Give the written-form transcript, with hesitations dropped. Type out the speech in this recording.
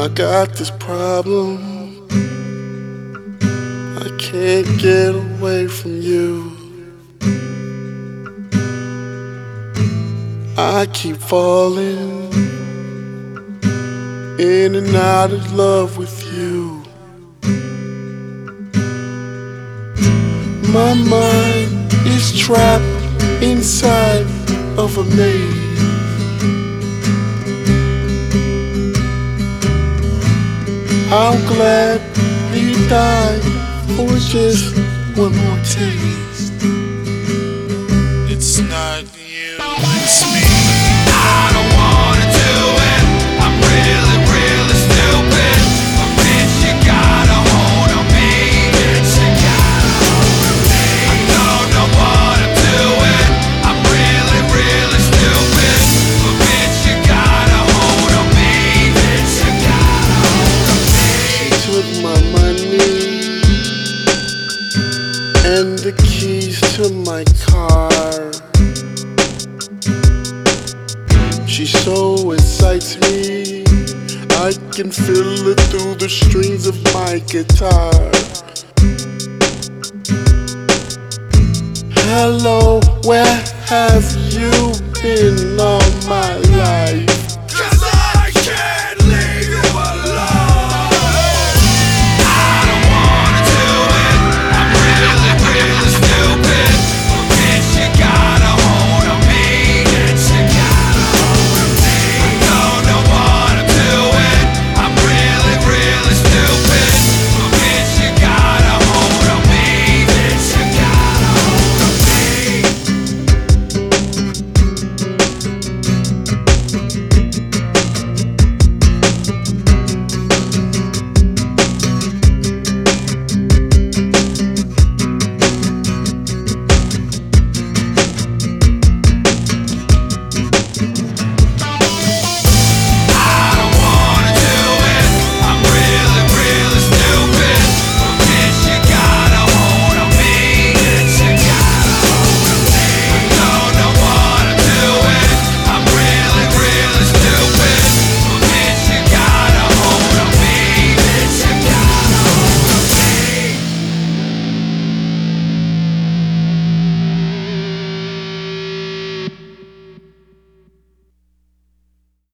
I got this problem, I can't get away from you. I keep falling in and out of love with you. My mind is trapped inside of a maze. I'm glad you died for just one more taste. It's not you, it's me. I don't wanna do it. I'm really, really stupid. But bitch, you got a hold on me. Bitch, you got a hold on me. I don't know what I'm doing. I'm really, really stupid. But bitch, you got a hold on me. Bitch, you got a hold on me. She took my money and the keys to my car. She so excites me, I can feel it through the strings of my guitar. Hello, where have